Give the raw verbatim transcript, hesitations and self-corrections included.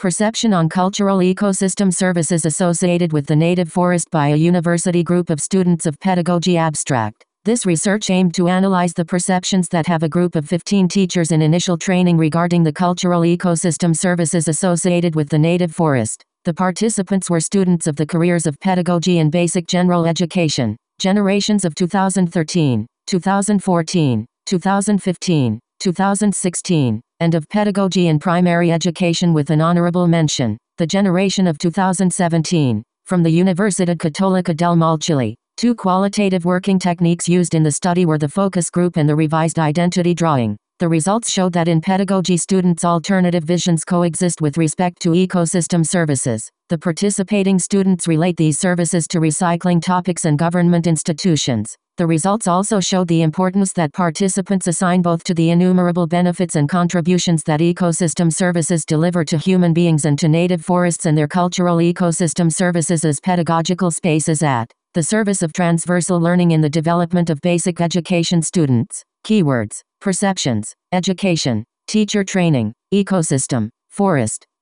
Perception on cultural ecosystem services associated with the native forest by a university group of students of pedagogy abstract. This research aimed to analyze the perceptions that have a group of fifteen teachers in initial training regarding the cultural ecosystem services associated with the native forest. The participants were students of the careers of pedagogy and basic general education, generations of two thousand thirteen, two thousand fourteen, two thousand fifteen, two thousand sixteen, and of pedagogy and primary education with an honorable mention, the generation of two thousand seventeen, from the Universidad Católica del Mal, Chile. Two qualitative working techniques used in the study were the focus group and the revised identity drawing. The results showed that in pedagogy students' alternative visions coexist with respect to ecosystem services. The participating students relate these services to recycling topics and government institutions. The results also showed the importance that participants assign both to the innumerable benefits and contributions that ecosystem services deliver to human beings and to native forests and their cultural ecosystem services as pedagogical spaces at the service of transversal learning in the development of basic education students. Keywords: perceptions, education, teacher training, ecosystem, forest.